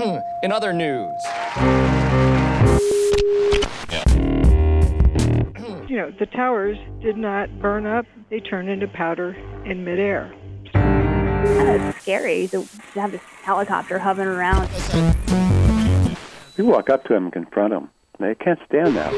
In other news. The towers did not burn up. They turned into powder in midair. It's scary to have this helicopter hovering around. You walk up to them and confront them. They can't stand that.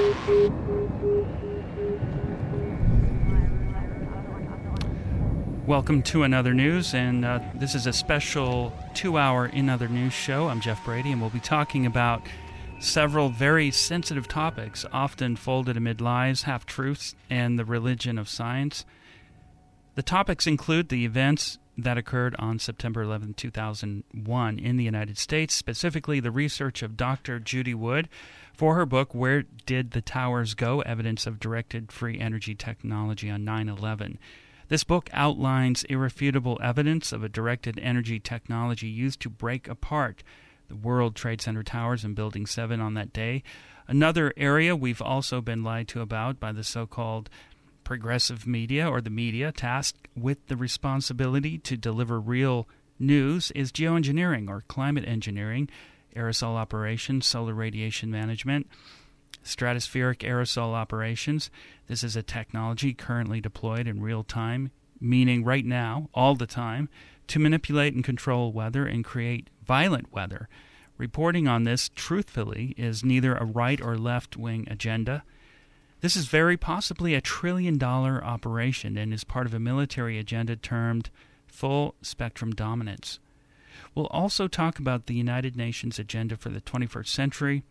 Welcome to Another News, and this is a special 2-hour In Other News show. I'm Jeff Brady, and we'll be talking about several very sensitive topics, often folded amid lies, half-truths, and the religion of science. The topics include the events that occurred on September 11, 2001 in the United States, specifically the research of Dr. Judy Wood for her book, Where Did the Towers Go? Evidence of Directed Free Energy Technology on 9/11. This book outlines irrefutable evidence of a directed energy technology used to break apart the World Trade Center towers and Building 7 on that day. Another area we've also been lied to about by the so-called progressive media, or the media tasked with the responsibility to deliver real news, is geoengineering or climate engineering, aerosol operations, solar radiation management, stratospheric aerosol operations. This is a technology currently deployed in real time, meaning right now, all the time, to manipulate and control weather and create violent weather. Reporting on this truthfully is neither a right or left-wing agenda. This is very possibly a trillion-dollar operation and is part of a military agenda termed full-spectrum dominance. We'll also talk about the United Nations agenda for the 21st century,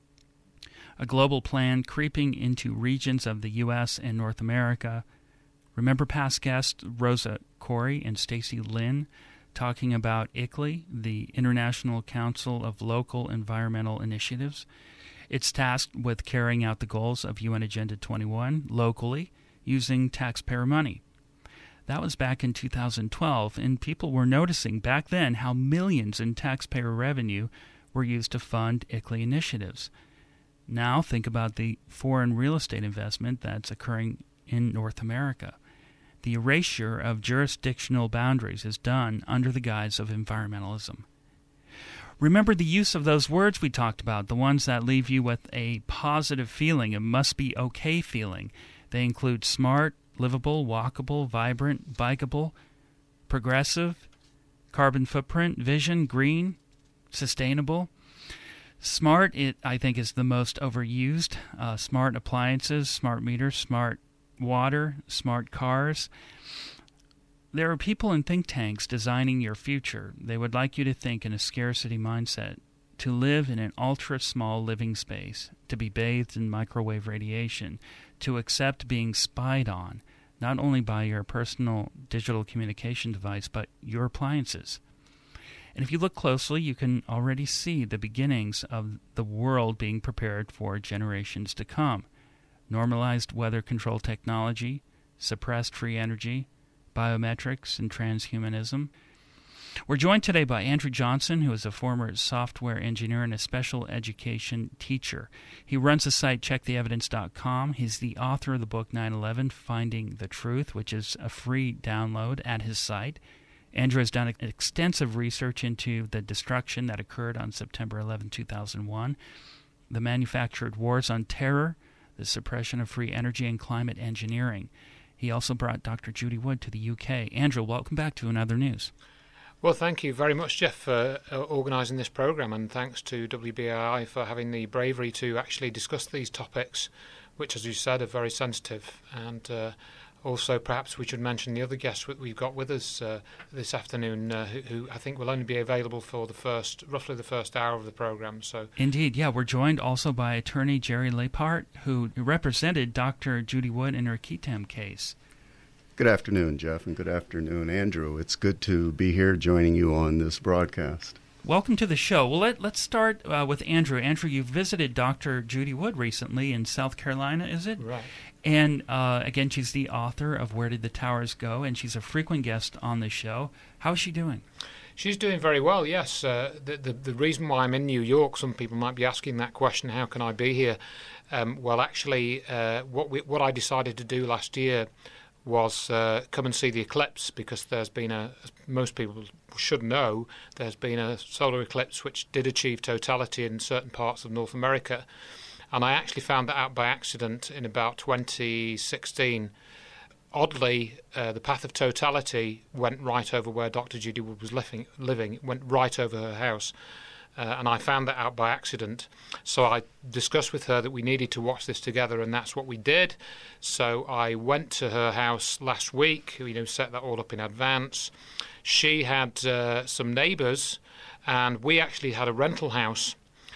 a global plan creeping into regions of the U.S. and North America. Remember past guests Rosa Corey and Stacy Lynn talking about ICLEI, the International Council of Local Environmental Initiatives. It's tasked with carrying out the goals of UN Agenda 21 locally using taxpayer money. That was back in 2012, and people were noticing back then how millions in taxpayer revenue were used to fund ICLEI initiatives. Now think about the foreign real estate investment that's occurring in North America. The erasure of jurisdictional boundaries is done under the guise of environmentalism. Remember the use of those words we talked about, the ones that leave you with a positive feeling, a must-be-okay feeling. They include smart, livable, walkable, vibrant, bikeable, progressive, carbon footprint, vision, green, sustainable. Smart, I think, is the most overused. Smart appliances, smart meters, smart water, smart cars. There are people in think tanks designing your future. They would like you to think in a scarcity mindset, to live in an ultra-small living space, to be bathed in microwave radiation, to accept being spied on, not only by your personal digital communication device, but your appliances. And if you look closely, you can already see the beginnings of the world being prepared for generations to come. Normalized weather control technology, suppressed free energy, biometrics, and transhumanism. We're joined today by Andrew Johnson, who is a former software engineer and a special education teacher. He runs the site checktheevidence.com. He's the author of the book 9/11, Finding the Truth, which is a free download at his site. Andrew has done extensive research into the destruction that occurred on September 11, 2001, the manufactured wars on terror, the suppression of free energy, and climate engineering. He also brought Dr. Judy Wood to the UK. Andrew, welcome back to Another News. Well, thank you very much, Jeff, for organising this programme, and thanks to WBAI for having the bravery to actually discuss these topics, which, as you said, are very sensitive. And also, perhaps we should mention the other guests we've got with us this afternoon, who I think will only be available for roughly the first hour of the programme. So, indeed, yeah, we're joined also by attorney Jerry Lepart, who represented Dr. Judy Wood in her Ketam case. Good afternoon, Jeff, and good afternoon, Andrew. It's good to be here joining you on this broadcast. Welcome to the show. Well, let's start with Andrew. Andrew, you visited Dr. Judy Wood recently in South Carolina, is it? Right. And again, she's the author of Where Did the Towers Go? And she's a frequent guest on the show. How is she doing? She's doing very well, yes. The reason why I'm in New York, some people might be asking that question, how can I be here? Well, actually, what I decided to do last year was come and see the eclipse, because there's been as most people should know, there's been a solar eclipse which did achieve totality in certain parts of North America. And I actually found that out by accident in about 2016. Oddly, the path of totality went right over where Dr. Judy Wood was living. It went right over her house. And I found that out by accident. So I discussed with her that we needed to watch this together, and that's what we did. So I went to her house last week, set that all up in advance. She had some neighbours, and we actually had a rental house.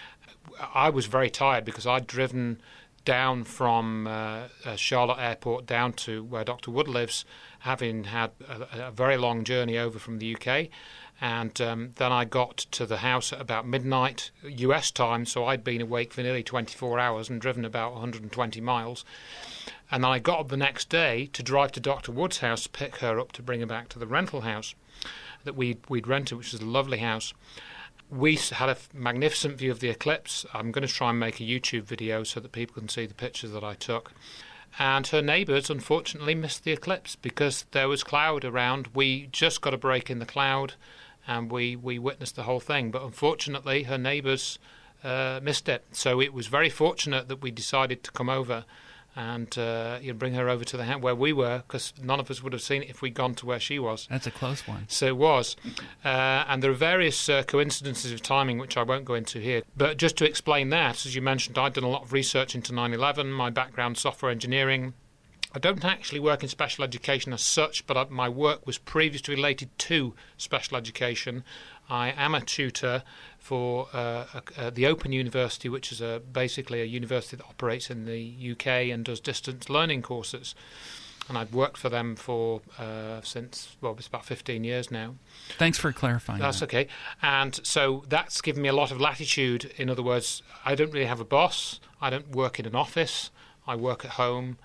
I was very tired because I'd driven down from Charlotte Airport down to where Dr. Wood lives, having had a very long journey over from the UK. And then I got to the house at about midnight US time, so I'd been awake for nearly 24 hours and driven about 120 miles. And then I got up the next day to drive to Dr. Wood's house to pick her up to bring her back to the rental house that we'd rented, which was a lovely house. We had a magnificent view of the eclipse. I'm going to try and make a YouTube video so that people can see the pictures that I took. And her neighbours, unfortunately, missed the eclipse because there was cloud around. We just got a break in the cloud, and we witnessed the whole thing. But unfortunately, her neighbours missed it. So it was very fortunate that we decided to come over and bring her over to the house where we were, because none of us would have seen it if we'd gone to where she was. That's a close one. So it was. And there are various coincidences of timing, which I won't go into here. But just to explain that, as you mentioned, I've done a lot of research into 9/11, my background software engineering. I don't actually work in special education as such, but my work was previously related to special education. I am a tutor for the Open University, which is basically a university that operates in the UK and does distance learning courses. And I've worked for them for since, it's about 15 years now. Thanks for clarifying. That's okay. And so that's given me a lot of latitude. In other words, I don't really have a boss. I don't work in an office. I work at home.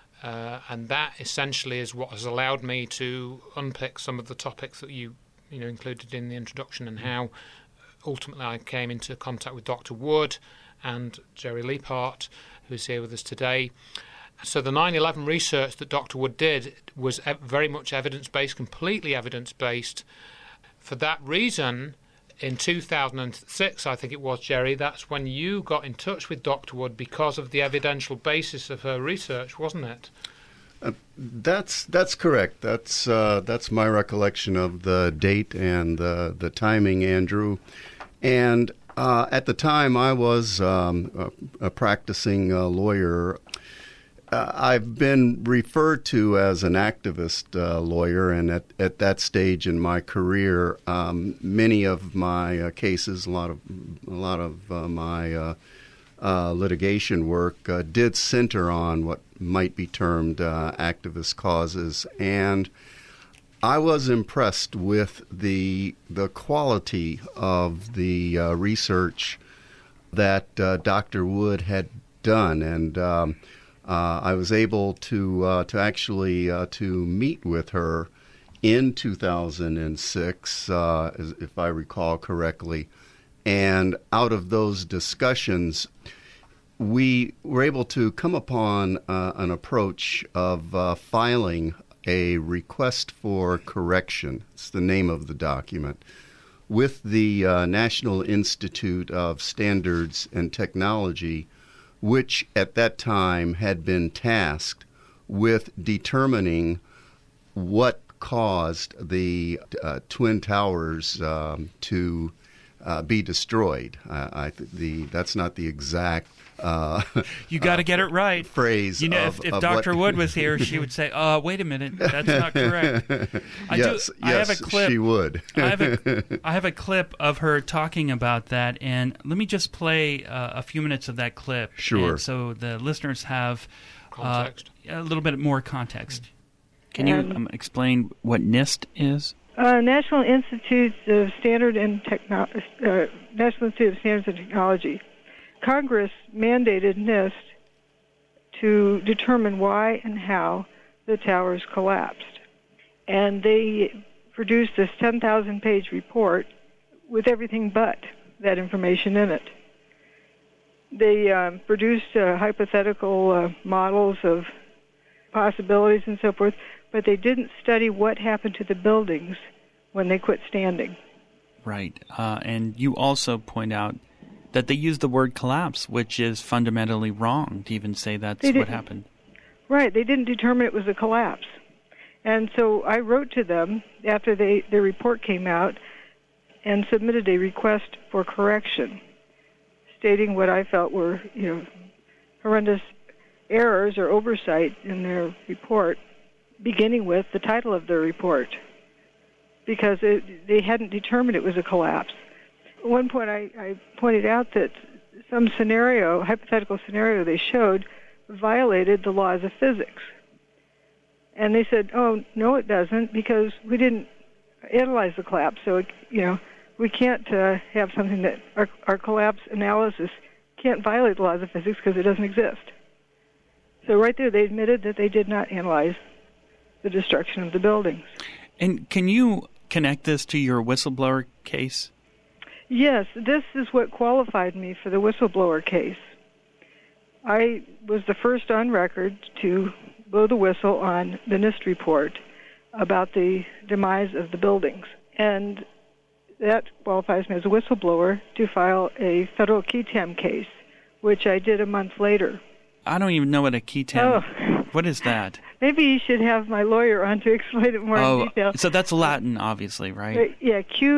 And that essentially is what has allowed me to unpick some of the topics that you included in the introduction, and how ultimately I came into contact with Dr. Wood and Jerry Leapart, who's here with us today. So the 9/11 research that Dr. Wood did was very much evidence-based, completely evidence-based. For that reason, in 2006, I think it was, Jerry, that's when you got in touch with Dr. Wood because of the evidential basis of her research, wasn't it? That's correct. That's my recollection of the date and the timing, Andrew. And at the time, I was a practicing lawyer. I've been referred to as an activist lawyer, and at that stage in my career, many of my cases, a lot of my litigation work did center on what might be termed activist causes, and I was impressed with the quality of the research that Dr. Wood had done, and I was able to actually meet with her in 2006, if I recall correctly. And out of those discussions, we were able to come upon an approach of filing a request for correction. It's the name of the document, with the National Institute of Standards and Technology, which at that time had been tasked with determining what caused the Twin Towers to be destroyed. That's not the exact you got to get it right. Phrase. If Dr. Wood was here, she would say, wait a minute, that's not correct. I have a clip. She would. I have a clip of her talking about that, and let me just play a few minutes of that clip. Sure. And so the listeners have Context. A little bit more context. Can you explain what NIST is? National Institutes of Standards and Technology. Congress mandated NIST to determine why and how the towers collapsed. And they produced this 10,000-page report with everything but that information in it. They produced hypothetical models of possibilities and so forth, but they didn't study what happened to the buildings when they quit standing. Right. And you also point out that they used the word collapse, which is fundamentally wrong to even say that's what happened. Right. They didn't determine it was a collapse. And so I wrote to them after their report came out and submitted a request for correction, stating what I felt were, horrendous errors or oversight in their report, beginning with the title of their report, because they hadn't determined it was a collapse. At one point I pointed out that some hypothetical scenario they showed violated the laws of physics. And they said, oh, no, it doesn't, because we didn't analyze the collapse. So, we can't have something that our collapse analysis can't violate the laws of physics because it doesn't exist. So right there, they admitted that they did not analyze the destruction of the buildings. And can you connect this to your whistleblower case? Yes, this is what qualified me for the whistleblower case. I was the first on record to blow the whistle on the NIST report about the demise of the buildings. And that qualifies me as a whistleblower to file a federal QTAM case, which I did a month later. I don't even know what a QTAM What is that? Maybe you should have my lawyer on to explain it more in detail. So that's Latin, obviously, right? Yeah,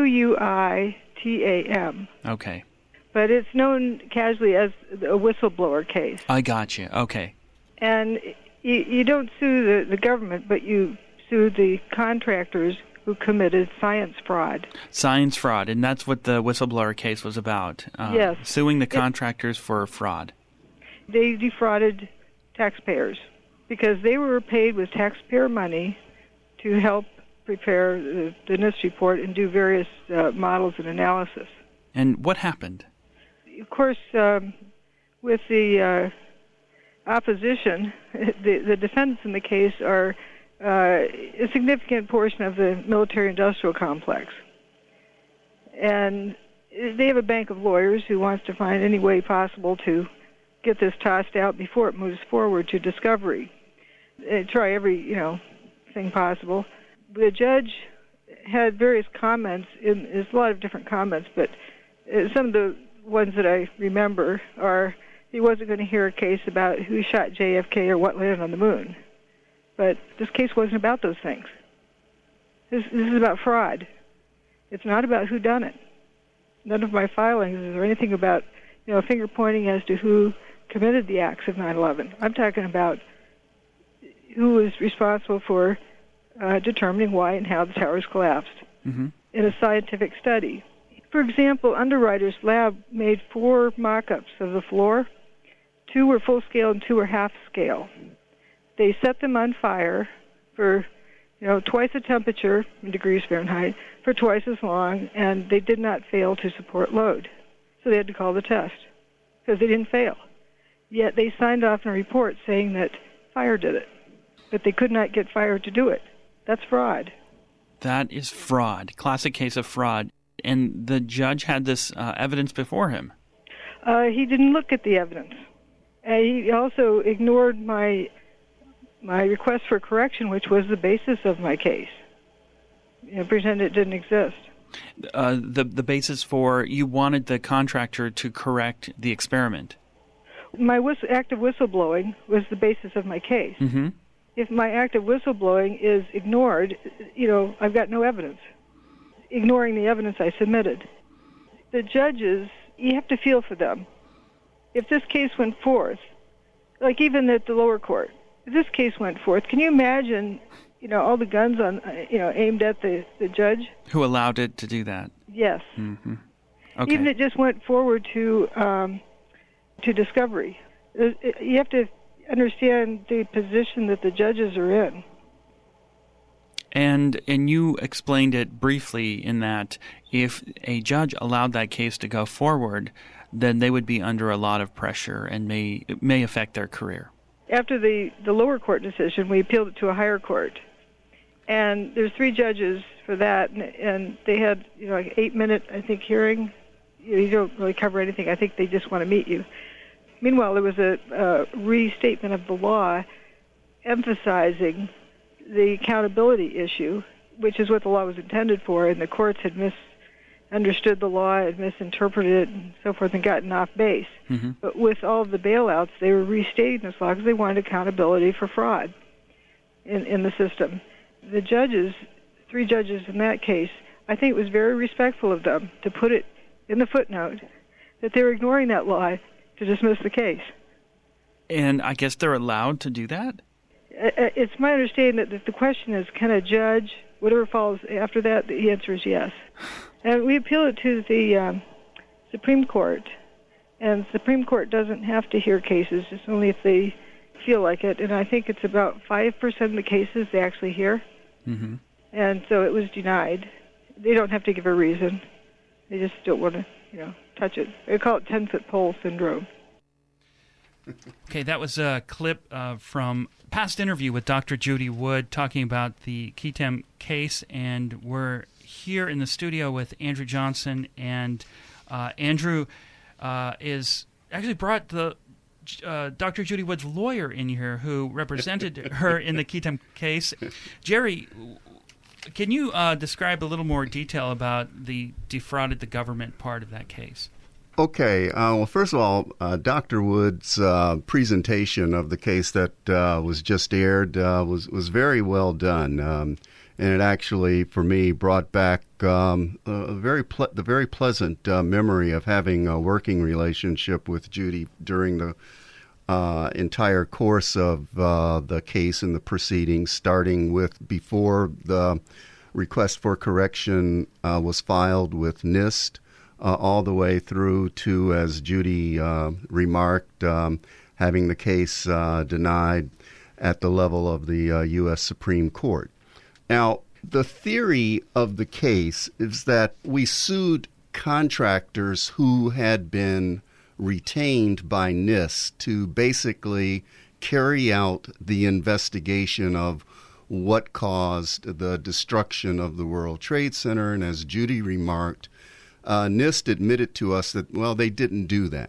QUITAM. Okay. But it's known casually as a whistleblower case. I got you. Okay. And you don't sue the government, but you sue the contractors who committed science fraud. Science fraud, and that's what the whistleblower case was about. Yes. Suing the contractors for fraud. They defrauded taxpayers because they were paid with taxpayer money to help prepare the NIST report and do various models and analysis. And what happened? Of course, with the opposition, the defendants in the case are a significant portion of the military-industrial complex. And they have a bank of lawyers who wants to find any way possible to get this tossed out before it moves forward to discovery. They try every, thing possible. The judge had various comments. There's a lot of different comments, but some of the ones that I remember are he wasn't going to hear a case about who shot JFK or what landed on the moon. But this case wasn't about those things. This is about fraud. It's not about who done it. None of my filings is there anything about, finger pointing as to who committed the acts of 9/11. I'm talking about who was responsible for determining why and how the towers collapsed in a scientific study. For example, Underwriters Lab made 4 mock-ups of the floor. 2 were full-scale and 2 were half-scale. They set them on fire for, twice the temperature in degrees Fahrenheit for twice as long, and they did not fail to support load. So they had to call the test because they didn't fail. Yet they signed off on a report saying that fire did it, but they could not get fire to do it. That's fraud. That is fraud. Classic case of fraud. And the judge had this evidence before him. He didn't look at the evidence. He also ignored my request for correction, which was the basis of my case. Pretend it didn't exist. The basis for you wanted the contractor to correct the experiment. My act of whistleblowing was the basis of my case. Mm-hmm. If my act of whistleblowing is ignored, I've got no evidence. Ignoring the evidence I submitted. The judges, you have to feel for them. If this case went forth, like even at the lower court, if this case went forth, can you imagine, all the guns on, aimed at the judge? Who allowed it to do that? Yes. Mm-hmm. Okay. Even it just went forward to discovery. You have to understand the position that the judges are in. And you explained it briefly in that if a judge allowed that case to go forward, then they would be under a lot of pressure and it may affect their career. After the lower court decision, we appealed it to a higher court. And there's 3 judges for that, and they had, like 8-minute, I think, hearing. You don't really cover anything. I think they just want to meet you. Meanwhile, there was a restatement of the law, emphasizing the accountability issue, which is what the law was intended for, and the courts had misunderstood the law and misinterpreted it and so forth and gotten off base. Mm-hmm. But with all of the bailouts, they were restating this law because they wanted accountability for fraud in the system. The judges, 3 judges in that case, I think it was very respectful of them to put it in the footnote that they were ignoring that law to dismiss the case. And I guess they're allowed to do that? It's my understanding that if the question is, can a judge, whatever follows after that, the answer is yes. And we appealed it to the Supreme Court, and the Supreme Court doesn't have to hear cases, it's only if they feel like it, and I think it's about 5% of the cases they actually hear. Mm-hmm. And so it was denied. They don't have to give a reason. They just don't want to, touch it. They call it 10-foot pole syndrome. Okay, that was a clip from a past interview with Dr. Judy Wood talking about the Keatem case, and we're here in the studio with Andrew Johnson, and Andrew is actually brought the Dr. Judy Wood's lawyer in here who represented her in the Keatem case. Jerry, can you describe a little more detail about the defrauded the government part of that case? Okay. Well, first of all, Dr. Wood's presentation of the case that was just aired was very well done, and it actually, for me, brought back the very pleasant memory of having a working relationship with Judy during the entire course of the case and the proceedings, starting with before the request for correction was filed with NIST, all the way through to, as Judy remarked, having the case denied at the level of the U.S. Supreme Court. Now, the theory of the case is that we sued contractors who had been retained by NIST to basically carry out the investigation of what caused the destruction of the World Trade Center. And as Judy remarked, NIST admitted to us that, well, they didn't do that.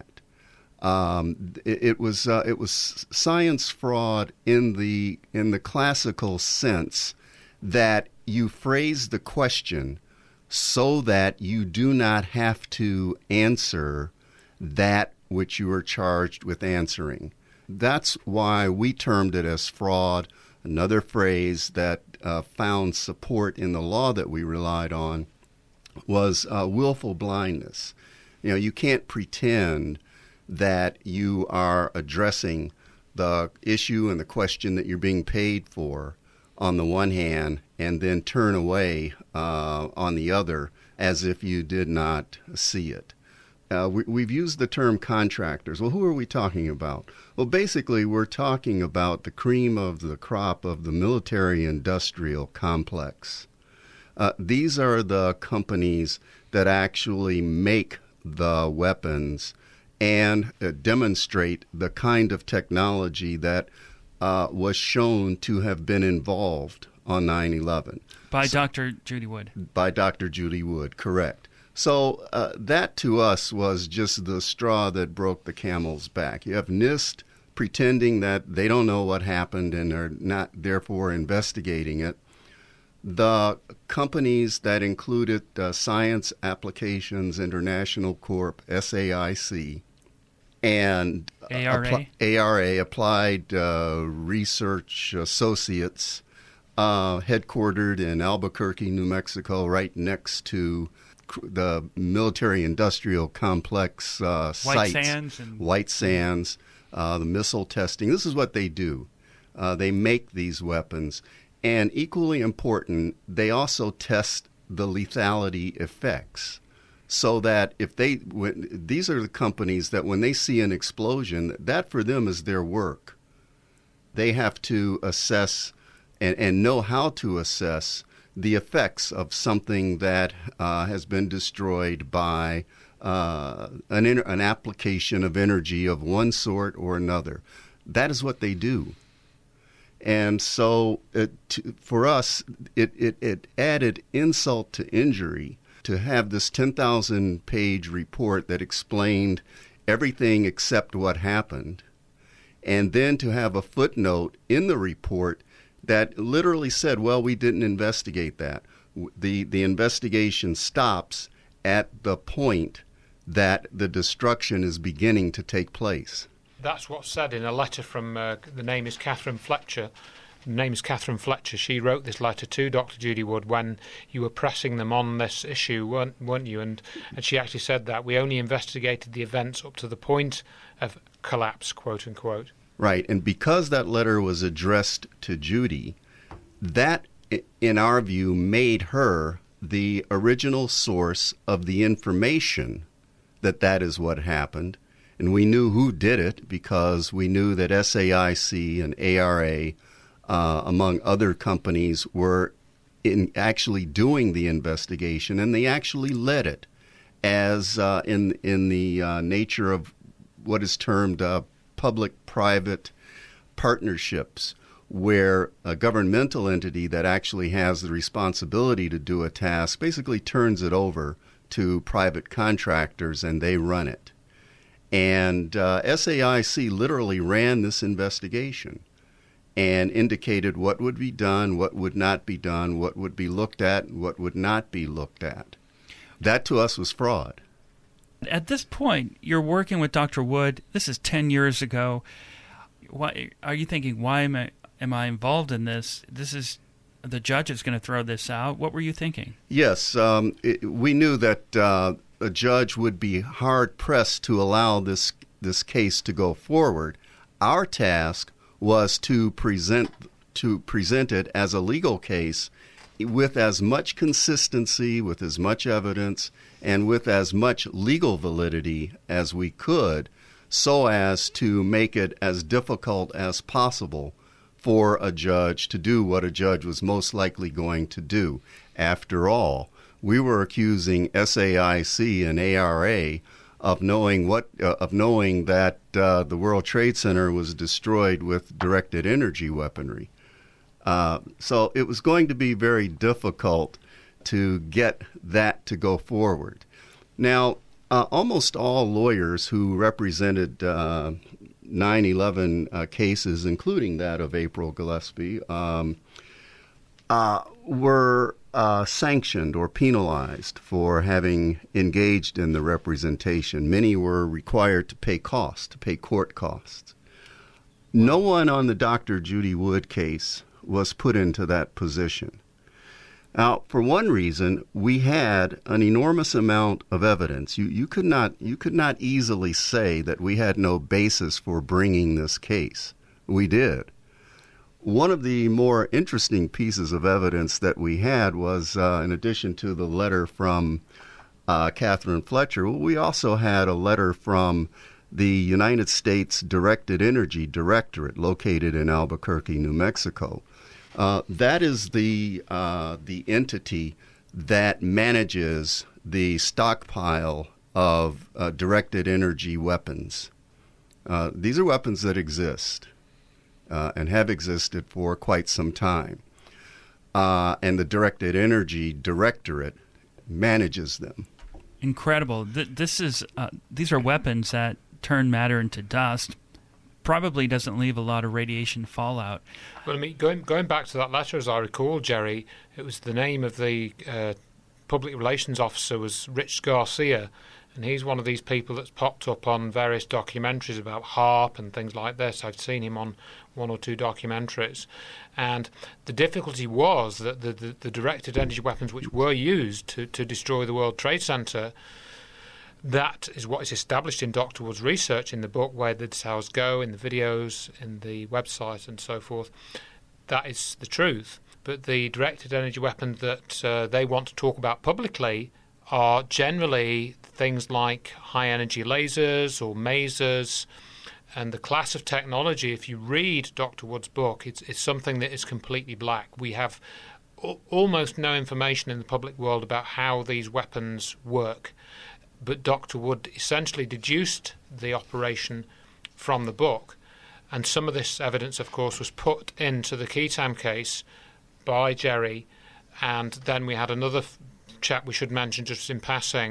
It was science fraud in the classical sense that you phrase the question so that you do not have to answer that which you are charged with answering. That's why we termed it as fraud. Another phrase that found support in the law that we relied on was willful blindness. You can't pretend that you are addressing the issue and the question that you're being paid for on the one hand and then turn away on the other as if you did not see it. We've used the term contractors. Well, who are we talking about? Well, basically, we're talking about the cream of the crop of the military-industrial complex. These are the companies that actually make the weapons and demonstrate the kind of technology that was shown to have been involved on 9/11. By Dr. Judy Wood. By Dr. Judy Wood, correct. So that to us was just the straw that broke the camel's back. You have NIST pretending that they don't know what happened and are not therefore investigating it. The companies that included Science Applications International Corp., SAIC, and ARA, Applied Research Associates, headquartered in Albuquerque, New Mexico, right next to the military-industrial complex sites. White Sands, the missile testing. This is what they do. They make these weapons. And equally important, they also test the lethality effects. So that these are the companies that when they see an explosion, that for them is their work. They have to assess and know how to assess the effects of something that has been destroyed by an application of energy of one sort or another. That is what they do. And so for us, it added insult to injury to have this 10,000-page report that explained everything except what happened, and then to have a footnote in the report that literally said, well, we didn't investigate that. The investigation stops at the point that the destruction is beginning to take place. That's what's said in a letter from, the name is Catherine Fletcher. The name is Catherine Fletcher. She wrote this letter to Dr. Judy Wood when you were pressing them on this issue, weren't you? And she actually said that we only investigated the events up to the point of collapse, quote unquote. Right, and because that letter was addressed to Judy, that, in our view, made her the original source of the information that is what happened. And we knew who did it because we knew that SAIC and ARA, among other companies, were actually doing the investigation, and they actually led it as in the nature of what is termed public-private partnerships, where a governmental entity that actually has the responsibility to do a task basically turns it over to private contractors and they run it. And SAIC literally ran this investigation and indicated what would be done, what would not be done, what would be looked at, and what would not be looked at. That to us was fraud. At this point, you're working with Dr. Wood. This is 10 years ago. Why are you thinking, why am I involved in this? This is the judge is going to throw this out. What were you thinking? Yes, we knew that a judge would be hard-pressed to allow this case to go forward. Our task was to present it as a legal case with as much consistency, with as much evidence, and with as much legal validity as we could, so as to make it as difficult as possible for a judge to do what a judge was most likely going to do. After all, we were accusing SAIC and ARA of knowing that the World Trade Center was destroyed with directed energy weaponry. So it was going to be very difficult to get that to go forward. Now, almost all lawyers who represented 9/11 cases, including that of April Gillespie, were sanctioned or penalized for having engaged in the representation. Many were required to pay court costs. No one on the Dr. Judy Wood case was put into that position. Now, for one reason, we had an enormous amount of evidence. You could not easily say that we had no basis for bringing this case. We did. One of the more interesting pieces of evidence that we had was, in addition to the letter from Catherine Fletcher, we also had a letter from the United States Directed Energy Directorate located in Albuquerque, New Mexico. That is the entity that manages the stockpile of directed energy weapons. These are weapons that exist and have existed for quite some time. And the Directed Energy Directorate manages them. Incredible. These are weapons that turn matter into dust. Probably doesn't leave a lot of radiation fallout. Well, I mean, going back to that letter, as I recall, Jerry, it was the name of the public relations officer was Rich Garcia, and he's one of these people that's popped up on various documentaries about HAARP and things like this. I've seen him on one or two documentaries. And the difficulty was that the directed energy weapons which were used to destroy the World Trade Center, that is what is established in Dr. Wood's research in the book, where the towers go, in the videos, in the website and so forth. That is the truth. But the directed energy weapons that they want to talk about publicly are generally things like high-energy lasers or masers. And the class of technology, if you read Dr. Wood's book, it's something that is completely black. We have almost no information in the public world about how these weapons work. But Dr. Wood essentially deduced the operation from the book. And some of this evidence, of course, was put into the Keatam case by Jerry. And then we had another chap we should mention just in passing,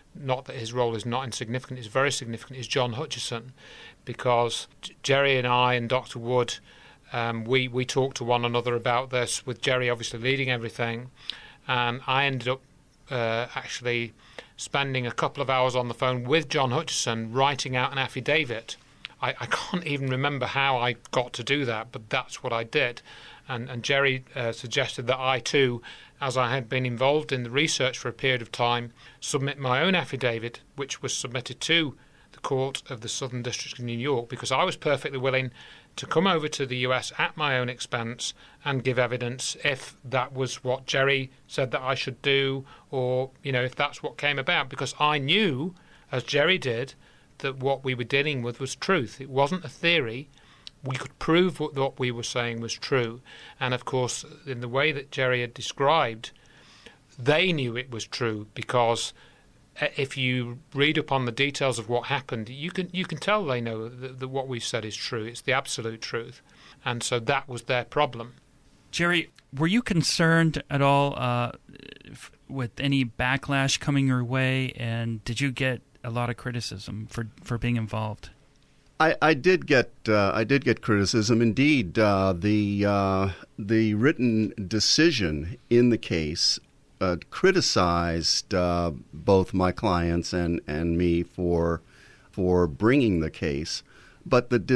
not that his role is not insignificant, is very significant, is John Hutchison, because Jerry and I and Dr. Wood, we talked to one another about this, with Jerry obviously leading everything, and I ended up actually spending a couple of hours on the phone with John Hutchison writing out an affidavit. I can't even remember how I got to do that, but that's what I did. And Jerry suggested that I too, as I had been involved in the research for a period of time, submit my own affidavit, which was submitted to the Court of the Southern District of New York, because I was perfectly willing to come over to the US at my own expense and give evidence if that was what Jerry said that I should do, or, if that's what came about, because I knew, as Jerry did, that what we were dealing with was truth. It wasn't a theory. We could prove what we were saying was true. And, of course, in the way that Jerry had described, they knew it was true, because if you read up on the details of what happened, you can tell they know that what we've said is true. It's the absolute truth. And so that was their problem. Jerry, were you concerned at all with any backlash coming your way, and did you get a lot of criticism for being involved? I did get criticism. Indeed, the written decision in the case criticized both my clients and me for bringing the case, but the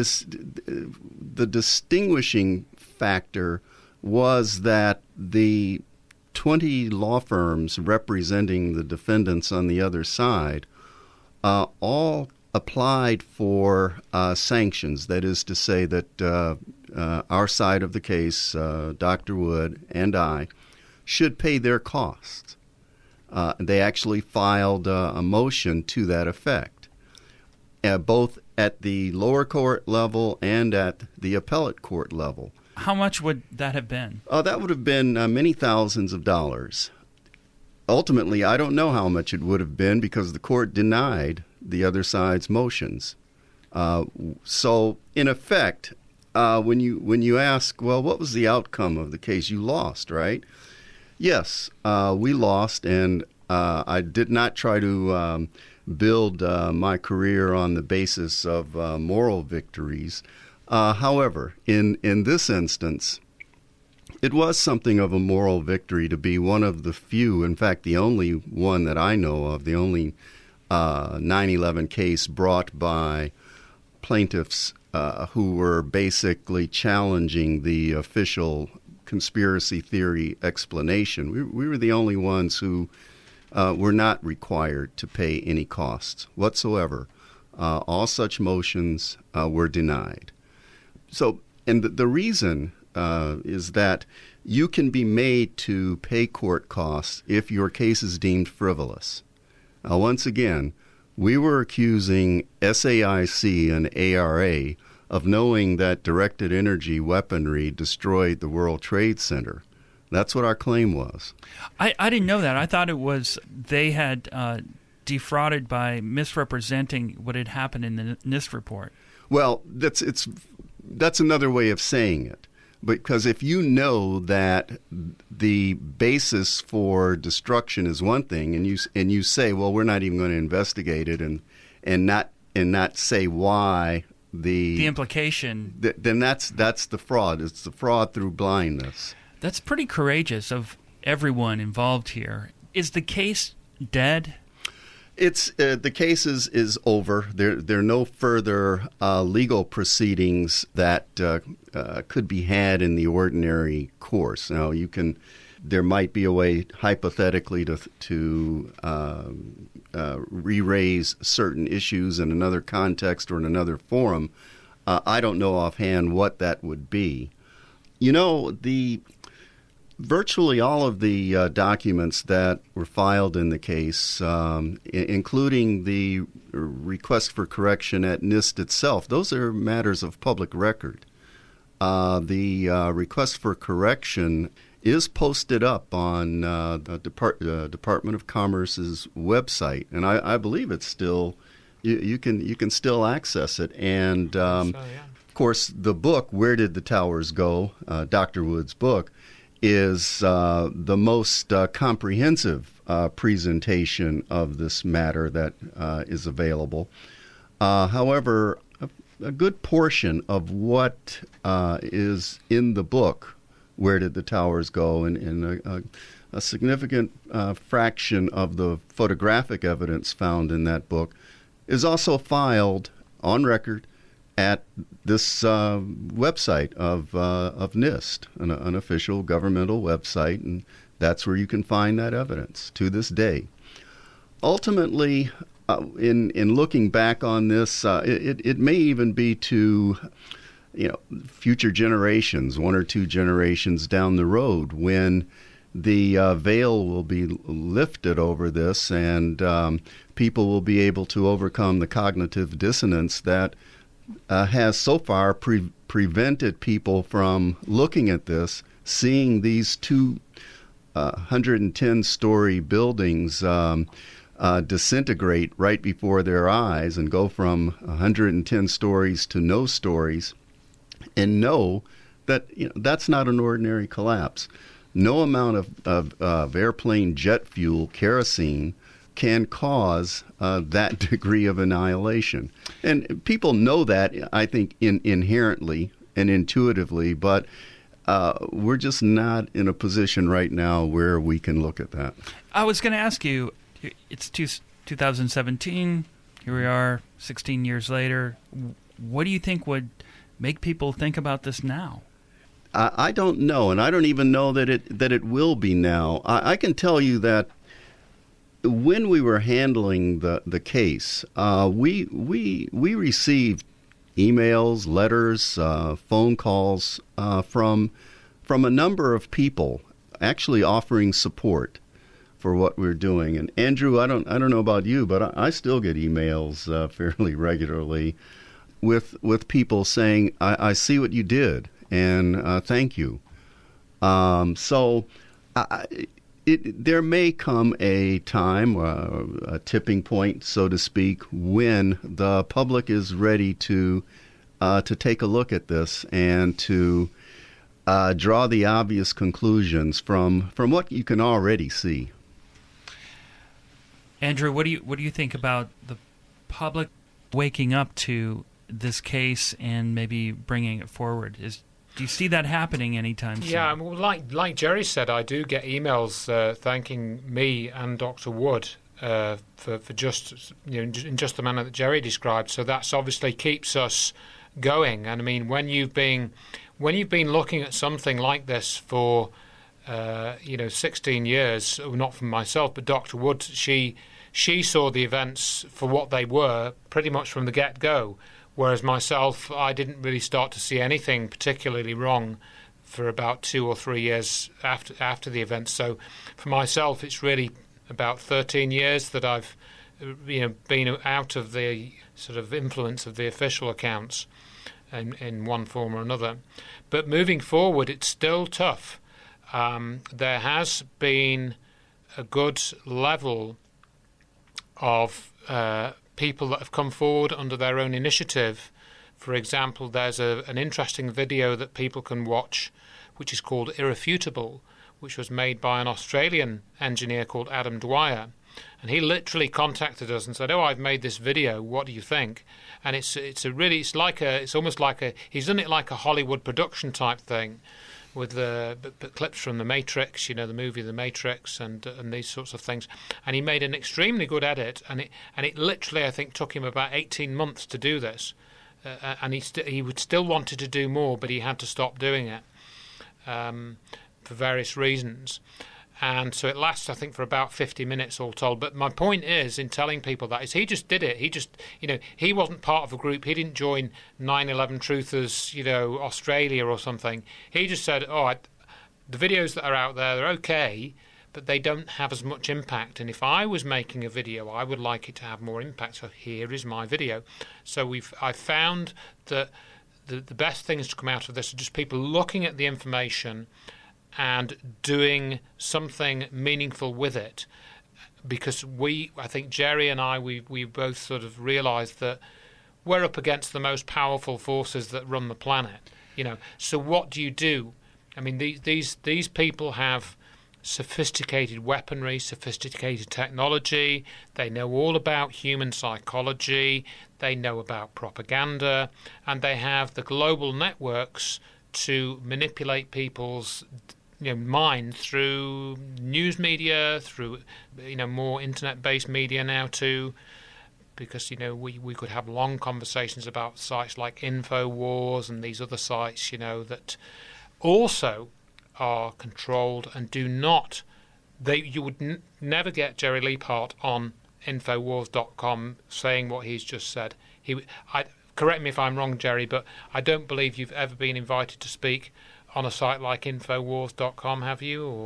distinguishing factor was that the 20 law firms representing the defendants on the other side all applied for sanctions. That is to say that our side of the case, Dr. Wood and I, should pay their costs. They actually filed a motion to that effect, both at the lower court level and at the appellate court level. How much would that have been? That would have been many thousands of dollars. Ultimately, I don't know how much it would have been, because the court denied the other side's motions. So, in effect, when you ask, well, what was the outcome of the case? You lost, right? Yes, we lost, and I did not try to build my career on the basis of moral victories. However, in this instance, it was something of a moral victory to be one of the few, in fact, the only one that I know of, the only 9/11 case brought by plaintiffs who were basically challenging the official conspiracy theory explanation. We were the only ones who were not required to pay any costs whatsoever. All such motions were denied. So, and the reason is that you can be made to pay court costs if your case is deemed frivolous. Now, once again, we were accusing SAIC and ARA of knowing that directed energy weaponry destroyed the World Trade Center. That's what our claim was. I didn't know that. I thought it was they had defrauded by misrepresenting what had happened in the NIST report. Well, that's another way of saying it. Because if you know that the basis for destruction is one thing, and you say, well, we're not even going to investigate it, and not say why the implication, then that's the fraud. It's the fraud through blindness. That's pretty courageous of everyone involved here. Is the case dead? It's the case is over. There are no further legal proceedings that could be had in the ordinary course. Now, there might be a way hypothetically to re-raise certain issues in another context or in another forum. I don't know offhand what that would be. Virtually all of the documents that were filed in the case, including the request for correction at NIST itself, those are matters of public record. The request for correction is posted up on the Department of Commerce's website, and I believe it's still you can still access it. And of course, the book "Where Did the Towers Go?" Dr. Wood's book, is the most comprehensive presentation of this matter that is available. However, a good portion of what is in the book, Where Did the Towers Go?, and a significant fraction of the photographic evidence found in that book is also filed on record at this website of NIST, an official governmental website, and that's where you can find that evidence to this day. Ultimately, in looking back on this, it may even be to future generations, 1 or 2 generations down the road, when the veil will be lifted over this, and people will be able to overcome the cognitive dissonance that has so far prevented people from looking at this, seeing these 110-story buildings disintegrate right before their eyes and go from 110 stories to no stories, and know that that's not an ordinary collapse. No amount of airplane jet fuel, kerosene, can cause that degree of annihilation. And people know that, I think, inherently and intuitively, but we're just not in a position right now where we can look at that. I was going to ask you, it's 2017, here we are 16 years later. What do you think would make people think about this now? I don't know, and I don't even know that it will be now. I can tell you that when we were handling the case, we received emails, letters, phone calls from a number of people actually offering support for what we're doing. And Andrew, I don't know about you, but I still get emails fairly regularly with people saying, I see what you did, and thank you. There may come a time, a tipping point, so to speak, when the public is ready to take a look at this and to draw the obvious conclusions from what you can already see. Andrew, what do you think about the public waking up to this case and maybe bringing it forward? Do you see that happening anytime soon? Yeah, well, like Jerry said, I do get emails thanking me and Dr. Wood for just in just the manner that Jerry described. So that's obviously keeps us going. And I mean, when you've been looking at something like this for 16 years, not from myself, but Dr. Wood, she saw the events for what they were pretty much from the get-go. Whereas myself, I didn't really start to see anything particularly wrong for about 2 or 3 years after the event. So for myself, it's really about 13 years that I've been out of the sort of influence of the official accounts in one form or another. But moving forward, it's still tough. There has been a good level of people that have come forward under their own initiative. For example, there's an interesting video that people can watch, which is called Irrefutable, which was made by an Australian engineer called Adam Dwyer. And he literally contacted us and said, "Oh, I've made this video. What do you think?" And he's done it like a Hollywood production type thing, with but clips from The Matrix, the movie The Matrix, and these sorts of things. And he made an extremely good edit, and it literally, I think, took him about 18 months to do this. And he would still wanted to do more, but he had to stop doing it for various reasons. And so it lasts, I think, for about 50 minutes all told. But my point is, in telling people that, is he just did it. He just, he wasn't part of a group. He didn't join 9/11 Truthers, Australia or something. He just said, the videos that are out there, they're okay, but they don't have as much impact. And if I was making a video, I would like it to have more impact. So here is my video. So I found that the best things to come out of this are just people looking at the information and doing something meaningful with it, because I think Jerry and I, we both sort of realised that we're up against the most powerful forces that run the planet. So what do you do? I mean, these people have sophisticated weaponry, sophisticated technology. They know all about human psychology. They know about propaganda, and they have the global networks to manipulate people's mind through news media, through more internet-based media now too. Because we could have long conversations about sites like InfoWars and these other sites, that also are controlled and do not. You would never get Jerry Leapart on Infowars.com saying what he's just said. Correct me if I'm wrong, Jerry, but I don't believe you've ever been invited to speak on a site like Infowars.com, have you? Or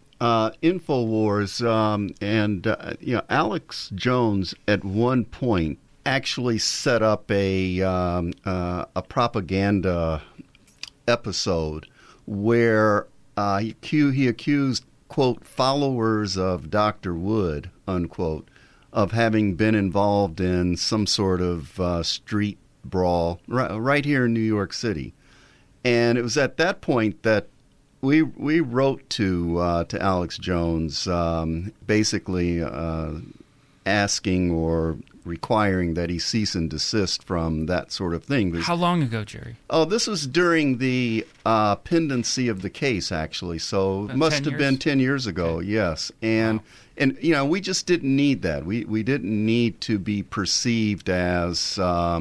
Infowars and Alex Jones at one point actually set up a propaganda episode where he accused, quote, followers of Dr. Wood, unquote, of having been involved in some sort of street brawl right here in New York City. And it was at that point that we wrote to Alex Jones, basically asking or requiring that he cease and desist from that sort of thing. How long ago, Jerry? Oh, this was during the pendency of the case, actually. So it must have been 10 years ago, okay. Yes. And wow. And we just didn't need that. We didn't need to be perceived as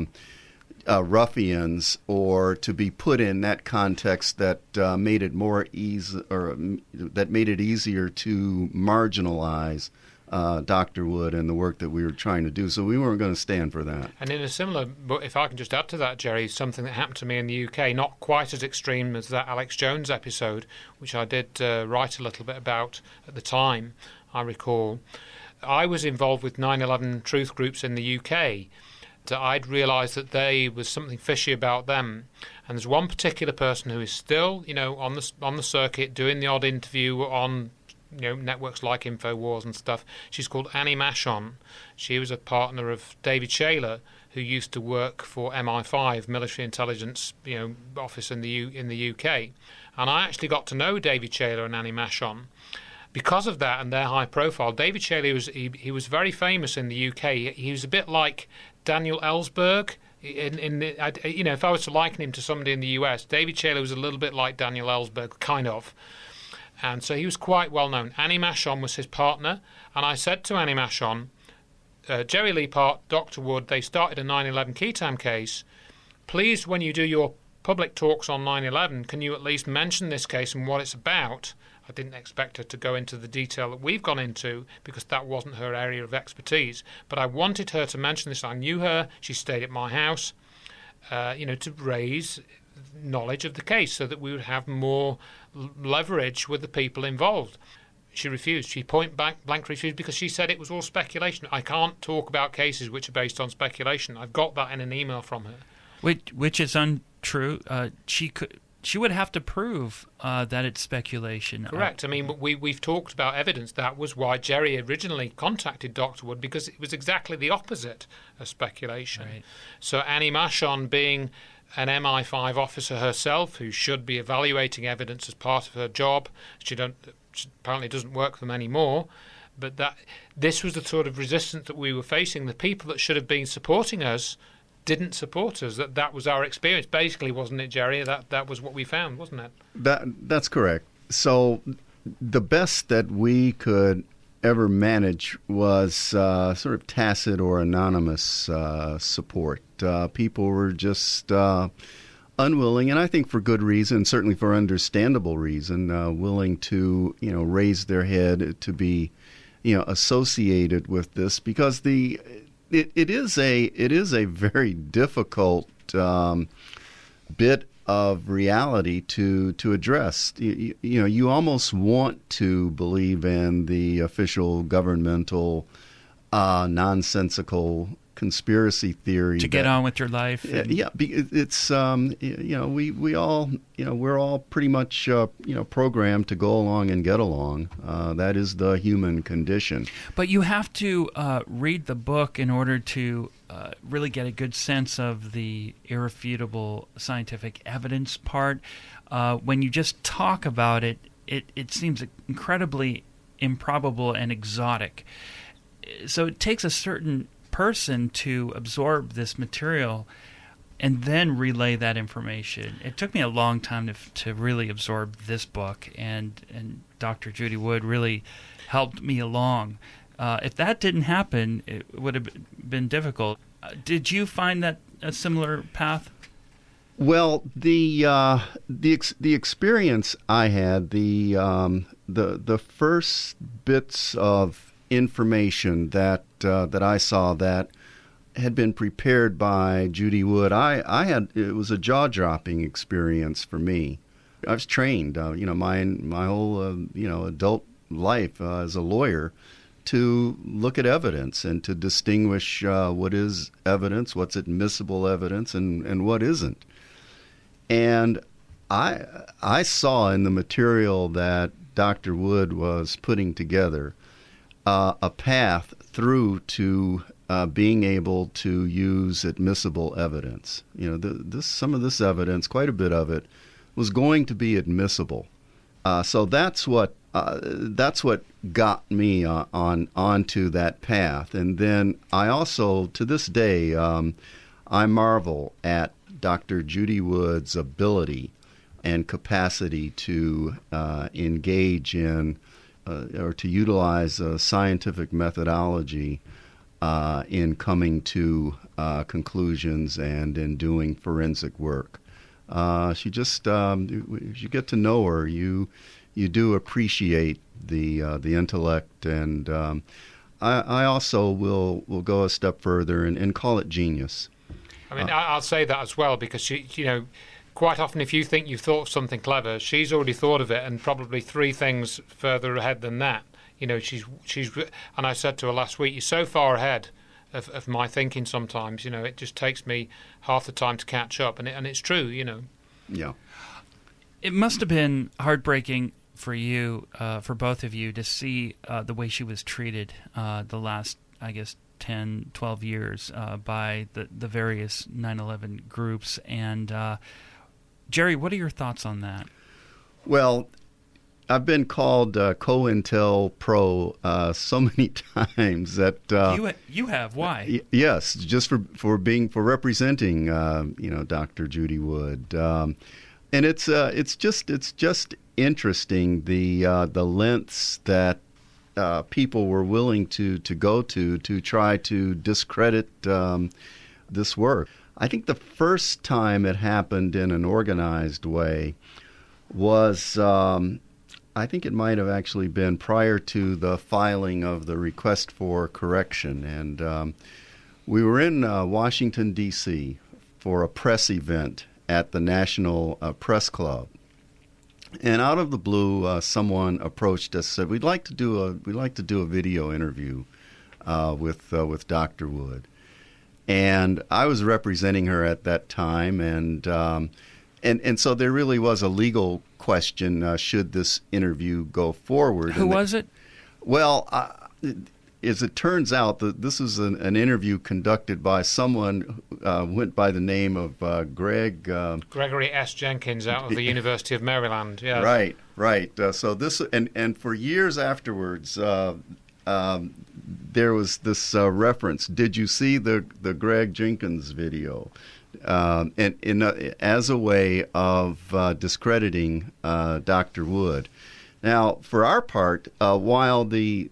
ruffians, or to be put in that context that made it more easy, or that made it easier to marginalize Dr. Wood and the work that we were trying to do. So we weren't going to stand for that. And in a similar, but if I can just add to that, Jerry, something that happened to me in the UK, not quite as extreme as that Alex Jones episode, which I did write a little bit about at the time, I recall. I was involved with 9/11 truth groups in the UK. I'd realised that there was something fishy about them, and there's one particular person who is still, on the circuit doing the odd interview on, networks like Infowars and stuff. She's called Annie Machon. She was a partner of David Shayler, who used to work for MI5, Military Intelligence, office in the UK, and I actually got to know David Shayler and Annie Machon. Because of that and their high profile, David Shayler he was very famous in the UK. He was a bit like Daniel Ellsberg. If I was to liken him to somebody in the US, David Shayler was a little bit like Daniel Ellsberg, kind of. And so he was quite well known. Annie Machon was his partner, and I said to Annie Machon, Jerry Leapart, Dr. Wood, they started a 9/11 key time case. Please, when you do your public talks on 9/11, can you at least mention this case and what it's about? I didn't expect her to go into the detail that we've gone into, because that wasn't her area of expertise. But I wanted her to mention this. I knew her. She stayed at my house, to raise knowledge of the case so that we would have more leverage with the people involved. She refused. She point-blank refused, because she said it was all speculation. I can't talk about cases which are based on speculation. I've got that in an email from her. Which is untrue. She would have to prove that it's speculation. Correct. I mean, we've talked about evidence. That was why Jerry originally contacted Dr. Wood, because it was exactly the opposite of speculation. Right. So Annie Machon, being an MI5 officer herself, who should be evaluating evidence as part of her job, she apparently doesn't work for them anymore. But this was the sort of resistance that we were facing. The people that should have been supporting us didn't support us. That was our experience, basically, wasn't it, Jerry? That was what we found, wasn't it? That's correct. So the best that we could ever manage was sort of tacit or anonymous support. People were just unwilling, and I think for good reason, certainly for understandable reason, willing to raise their head to be associated with this, because It is a very difficult bit of reality to address. You almost want to believe in the official governmental nonsensical conspiracy theory to get on with your life. It's we all we're all pretty much programmed to go along and get along. That is the human condition. But you have to read the book in order to really get a good sense of the irrefutable scientific evidence part. When you just talk about it, it seems incredibly improbable and exotic. So it takes a certain person to absorb this material and then relay that information. It took me a long time to really absorb this book, and Dr. Judy Wood really helped me along. If that didn't happen, it would have been difficult. Did you find that a similar path? Well, the experience I had, the first bits of information that I saw that had been prepared by Judy Wood, it was a jaw-dropping experience for me. I was trained, my whole adult life as a lawyer to look at evidence and to distinguish what is evidence, what's admissible evidence, and what isn't. And I saw in the material that Dr. Wood was putting together a path through to being able to use admissible evidence. Some of this evidence, quite a bit of it, was going to be admissible. So that's what got me onto that path. And then I also, to this day, I marvel at Dr. Judy Wood's ability and capacity to engage in or to utilize a scientific methodology in coming to conclusions and in doing forensic work. She just, if you get to know her, you do appreciate the intellect, and I also will go a step further and call it genius. I mean, I'll say that as well, because she, quite often if you think you've thought of something clever, she's already thought of it, and probably 3 things further ahead than that. She's, and I said to her last week, you're so far ahead of my thinking sometimes. It just takes me half the time to catch up, and it's true. Yeah. It must have been heartbreaking for you, for both of you, to see the way she was treated the last, I guess, 10, 12 years by the various 9/11 groups. And Jerry, what are your thoughts on that? Well, I've been called COINTELPRO so many times that you have. Why? Yes, just for representing Dr. Judy Wood, and it's just interesting the lengths that people were willing to go to try to discredit this work. I think the first time it happened in an organized way was, I think it might have actually been prior to the filing of the request for correction. And we were in Washington, D.C. for a press event at the National Press Club. And out of the blue, someone approached us, said, "We'd like to do a video interview with Dr. Wood." And I was representing her at that time, and so there really was a legal question: should this interview go forward? Who was it? Well, as it turns out, this is an interview conducted by someone who went by the name of Gregory S. Jenkins out of the University of Maryland. Yeah. Right. So this and for years afterwards, there was this reference. Did you see the Greg Jenkins video? And as a way of discrediting Dr. Wood. Now, for our part, while the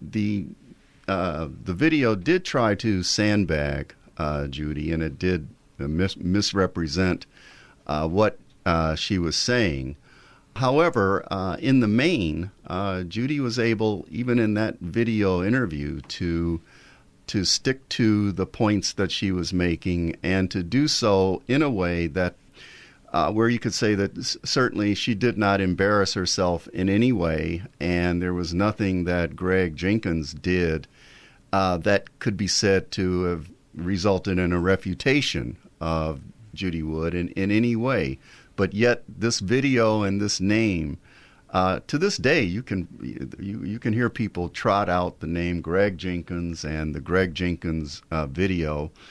video did try to sandbag Judy, and it did misrepresent what she was saying. However, in the main, Judy was able, even in that video interview, to stick to the points that she was making, and to do so in a way that where you could say that certainly she did not embarrass herself in any way, and there was nothing that Greg Jenkins did that could be said to have resulted in a refutation of Judy Wood in any way. But yet this video and this name, to this day, you can hear people trot out the name Greg Jenkins and the Greg Jenkins video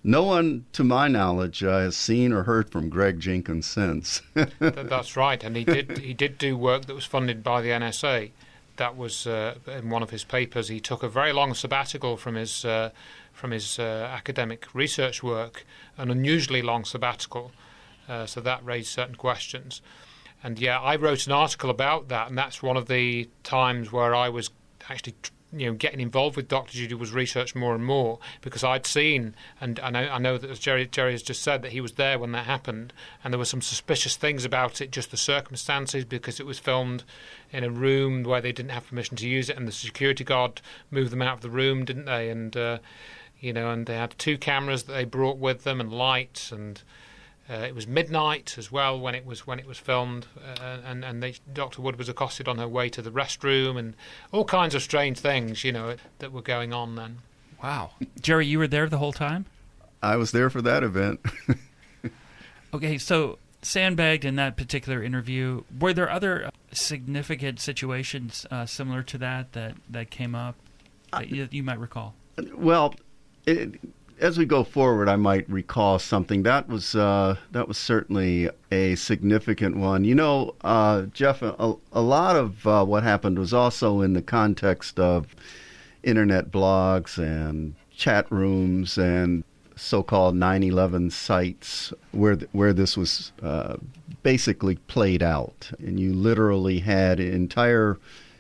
No one, to my knowledge, has seen or heard from Greg Jenkins since. That's right, and he did do work that was funded by the NSA. That was in one of his papers. He took a very long sabbatical from his academic research work, an unusually long sabbatical. So that raised certain questions. And yeah, I wrote an article about that, and that's one of the times where I was actually getting involved with Dr. Judy Wood's research more and more, because I'd seen, and I know that as Jerry has just said, that he was there when that happened, and there were some suspicious things about it, just the circumstances, because it was filmed in a room where they didn't have permission to use it, and the security guard moved them out of the room, didn't they? And and they had 2 cameras that they brought with them, and lights, and it was midnight as well when it was filmed, and Dr. Wood was accosted on her way to the restroom, and all kinds of strange things, that were going on then. Wow, Jerry, you were there the whole time? I was there for that event. Okay, so sandbagged in that particular interview. Were there other significant situations similar to that came up that you might recall? Well, as we go forward, I might recall something that was certainly a significant one. Jeff, a lot of what happened was also in the context of internet blogs and chat rooms and so-called 9/11 sites where this was basically played out, and you literally had entire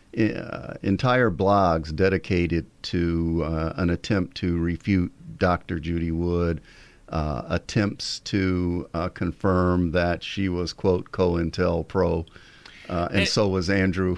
blogs dedicated to an attempt to refute Dr. Judy Wood, attempts to confirm that she was, quote, COINTELPRO, and so was Andrew.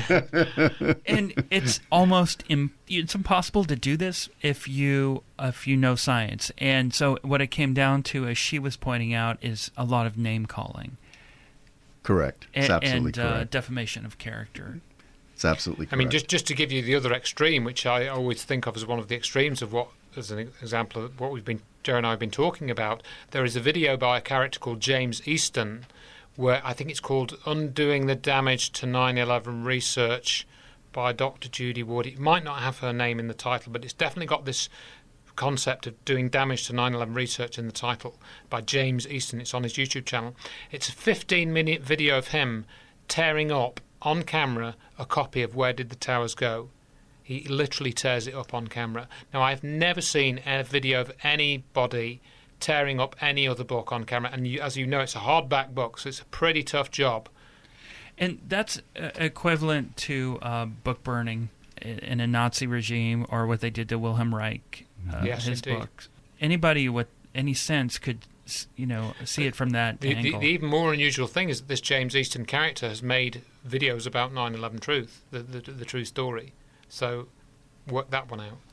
And it's almost it's impossible to do this if you know science. And so what it came down to, as she was pointing out, is a lot of name-calling. Correct. It's absolutely correct. And defamation of character. It's absolutely correct. I mean, just to give you the other extreme, which I always think of as one of the extremes of what, as an example of what Jerry and I have been talking about, there is a video by a character called James Easton, where I think it's called Undoing the Damage to 9/11 Research by Dr. Judy Wood. It might not have her name in the title, but it's definitely got this concept of doing damage to 9/11 research in the title, by James Easton. It's on his YouTube channel. It's a 15-minute video of him tearing up on camera a copy of Where Did the Towers Go? He literally tears it up on camera. Now, I've never seen a video of anybody tearing up any other book on camera, and as you know, it's a hardback book, so it's a pretty tough job. And that's equivalent to book burning in a Nazi regime, or what they did to Wilhelm Reich, yes, his indeed. books. Anybody with any sense could see it from that angle. The even more unusual thing is that this James Easton character has made videos about 9/11 truth, the true story. So work that one out.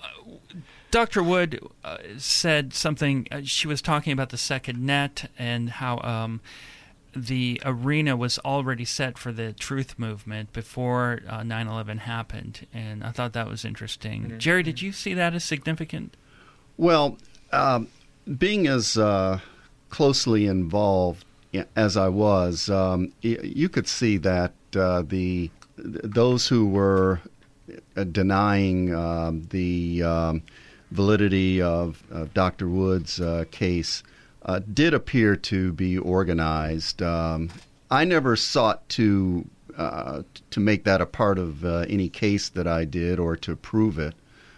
Dr. Wood said something. She was talking about the second net and how the arena was already set for the truth movement before 9/11 happened, and I thought that was interesting. Mm-hmm. Jerry, did you see that as significant? Well, being as closely involved as I was, you could see that those who were denying the validity of Dr. Wood's case did appear to be organized. I never sought to make that a part of any case that I did or to prove it.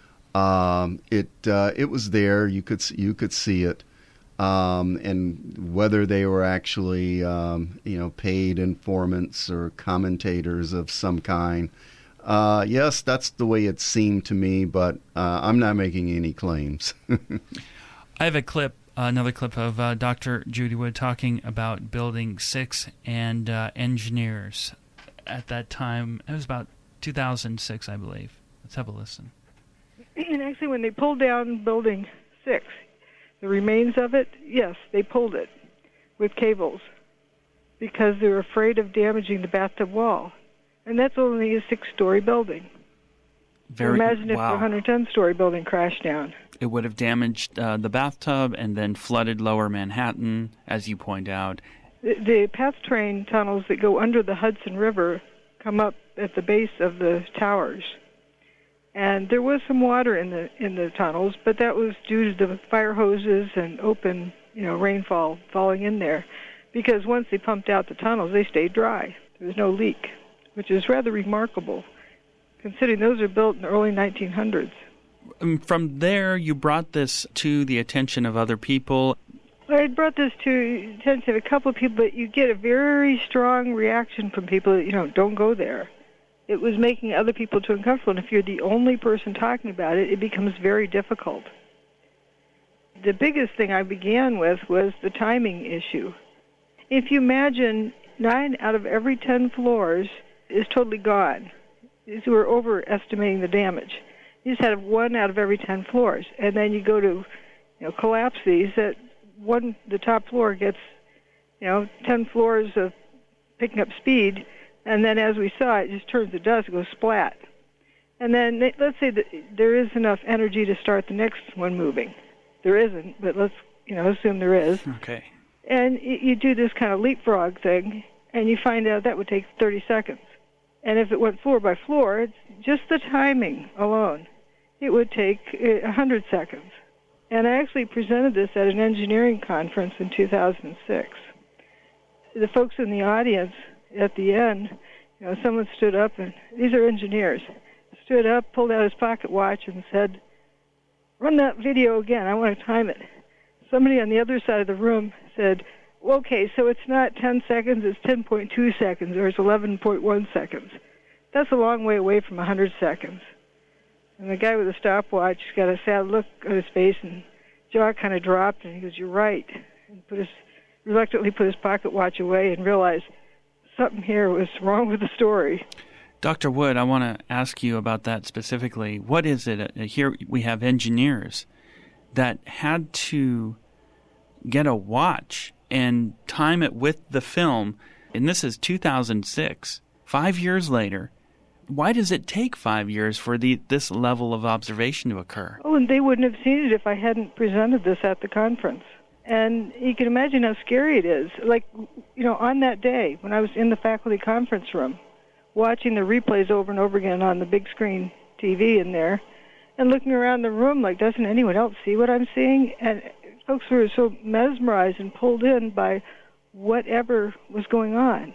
It was there. You could see it, and whether they were actually paid informants or commentators of some kind. Yes, that's the way it seemed to me, but I'm not making any claims. I have another clip of Dr. Judy Wood talking about Building 6 and engineers at that time. It was about 2006, I believe. Let's have a listen. And actually, when they pulled down Building 6, the remains of it, yes, they pulled it with cables because they were afraid of damaging the bathtub wall. And that's only a 6-story building. Imagine if the 110-story building crashed down. It would have damaged the bathtub and then flooded lower Manhattan, as you point out. The PATH train tunnels that go under the Hudson River come up at the base of the towers. And there was some water in the tunnels, but that was due to the fire hoses and open, rainfall falling in there. Because once they pumped out the tunnels, they stayed dry. There was no leak, which is rather remarkable, considering those are built in the early 1900s. From there, you brought this to the attention of other people. I brought this to the attention of a couple of people, but you get a very strong reaction from people that, don't go there. It was making other people too uncomfortable, and if you're the only person talking about it, it becomes very difficult. The biggest thing I began with was the timing issue. If you imagine 9 out of every 10 floors is totally gone. So we're overestimating the damage. You just have 1 out of every 10 floors, and then you go to, collapse these. The top floor gets, 10 floors of picking up speed, and then as we saw, it just turns to dust, it goes splat. And then let's say that there is enough energy to start the next one moving. There isn't, but let's assume there is. Okay. And you do this kind of leapfrog thing, and you find out that would take 30 seconds. And if it went floor by floor, it's just the timing alone, it would take 100 seconds. And I actually presented this at an engineering conference in 2006. The folks in the audience at the end, someone stood up, and these are engineers, stood up, pulled out his pocket watch, and said, "Run that video again, I want to time it." Somebody on the other side of the room said, "Well, okay, so it's not 10 seconds, it's 10.2 seconds, or it's 11.1 seconds. That's a long way away from 100 seconds. And the guy with the stopwatch got a sad look on his face, and jaw kind of dropped, and he goes, "You're right," and reluctantly put his pocket watch away and realized something here was wrong with the story. Dr. Wood, I want to ask you about that specifically. What is it? Here we have engineers that had to get a watch and time it with the film, and this is 2006, 5 years later. Why does it take 5 years for this level of observation to occur? Oh, and they wouldn't have seen it if I hadn't presented this at the conference. And you can imagine how scary it is. Like, on that day, when I was in the faculty conference room, watching the replays over and over again on the big screen TV in there, and looking around the room like, doesn't anyone else see what I'm seeing? And folks were so mesmerized and pulled in by whatever was going on.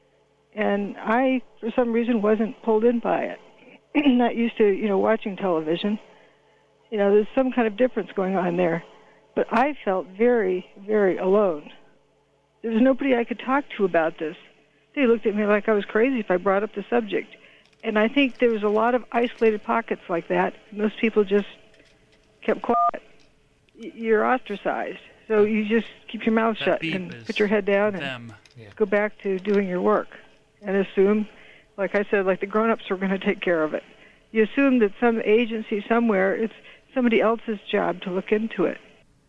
And I, for some reason, wasn't pulled in by it. Not used to, watching television. There's some kind of difference going on there. But I felt very, very alone. There was nobody I could talk to about this. They looked at me like I was crazy if I brought up the subject. And I think there was a lot of isolated pockets like that. Most people just kept quiet. You're ostracized. So you just keep your mouth shut and put your head down and go back to doing your work. And assume, like I said, like the grown-ups were going to take care of it. You assume that some agency somewhere, it's somebody else's job to look into it.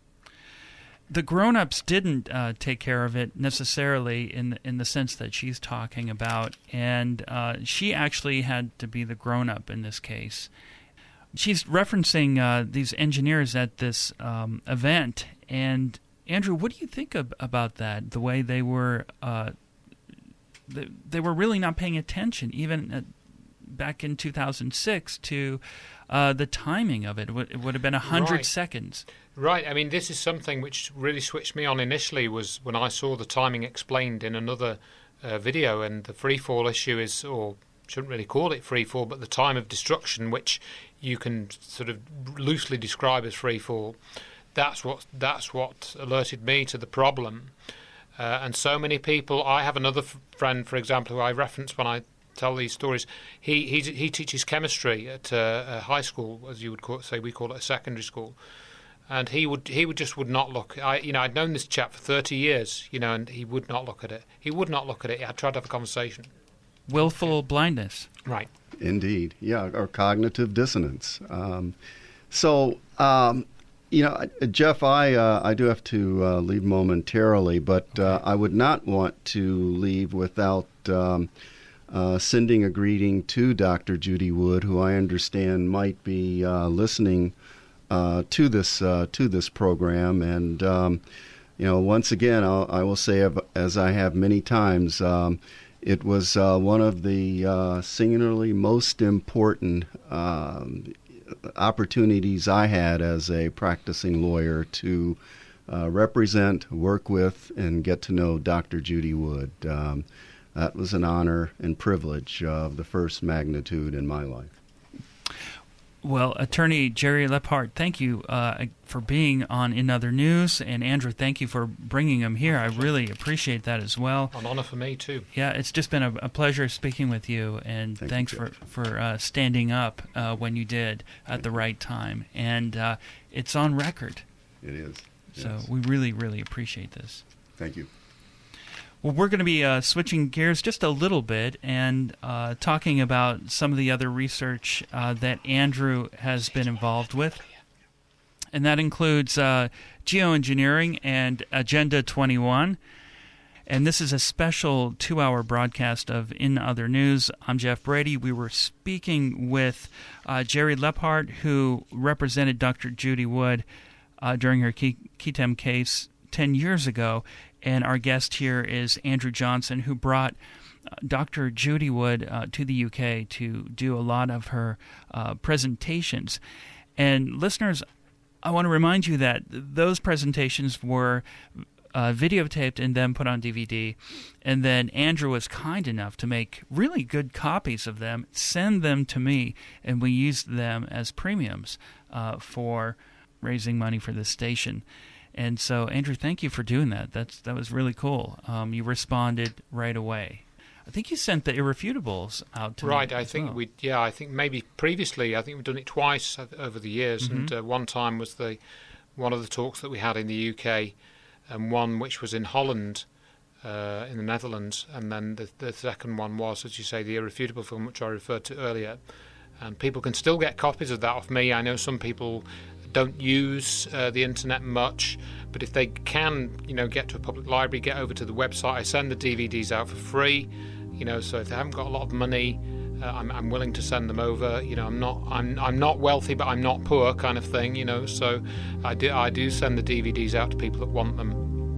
The grown-ups didn't take care of it necessarily in the sense that she's talking about, and she actually had to be the grown-up in this case. She's referencing these engineers at this event, and Andrew, what do you think about that? The way they were really not paying attention, even back in 2006, to the timing of it. It would have been 100 seconds. Right. I mean, this is something which really switched me on initially, was when I saw the timing explained in another video, and the free fall issue is, or shouldn't really call it free fall, but the time of destruction, which you can sort of loosely describe as free fall. That's what alerted me to the problem. And so many people. I have another friend, for example, who I reference when I tell these stories. He teaches chemistry at a high school, as you would say. We call it a secondary school. And he would not look. I'd known this chap for 30 years, and he would not look at it. He would not look at it. I tried to have a conversation. Willful blindness. Right. Indeed. Yeah, or cognitive dissonance. Jeff, I do have to leave momentarily, but I would not want to leave without sending a greeting to Dr. Judy Wood, who I understand might be listening to this program. And once again, I will say, as I have many times, It was one of the singularly most important opportunities I had as a practicing lawyer to represent, work with, and get to know Dr. Judy Wood. That was an honor and privilege of the first magnitude in my life. Well, Attorney Jerry Lephart, thank you for being on In Other News, and Andrew, thank you for bringing him here. I really appreciate that as well. An honor for me, too. Yeah, it's just been a pleasure speaking with you, and thanks for standing up when you did at the right time. And it's on record. It is. So yes. we really, really appreciate this. Thank you. Well, we're going to be switching gears just a little bit and talking about some of the other research that Andrew has been involved with. And that includes geoengineering and Agenda 21. And this is a special 2-hour broadcast of In Other News. I'm Jeff Brady. We were speaking with Jerry Lephart, who represented Dr. Judy Wood during her Ketem case 10 years ago. And our guest here is Andrew Johnson, who brought Dr. Judy Wood to the UK to do a lot of her presentations. And listeners, I want to remind you that those presentations were videotaped and then put on DVD. And then Andrew was kind enough to make really good copies of them, send them to me, and we used them as premiums for raising money for this station. And so, Andrew, thank you for doing that. That was really cool. You responded right away. I think you sent the irrefutables out to right. me I think well. I think maybe previously. I think we've done it twice over the years. Mm-hmm. And one time was one of the talks that we had in the UK, and one which was in Holland, in the Netherlands, and then the second one was, as you say, the irrefutable film, which I referred to earlier. And people can still get copies of that off me. I know some people don't use the internet much, but if they can, get to a public library, get over to the website. I send the DVDs out for free, so if they haven't got a lot of money, I'm willing to send them over. I'm not wealthy, but I'm not poor, kind of thing. So I do send the DVDs out to people that want them.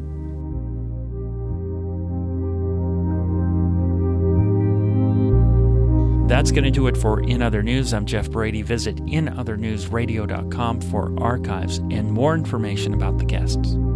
That's going to do it for In Other News. I'm Jeff Brady. Visit inothernewsradio.com for archives and more information about the guests.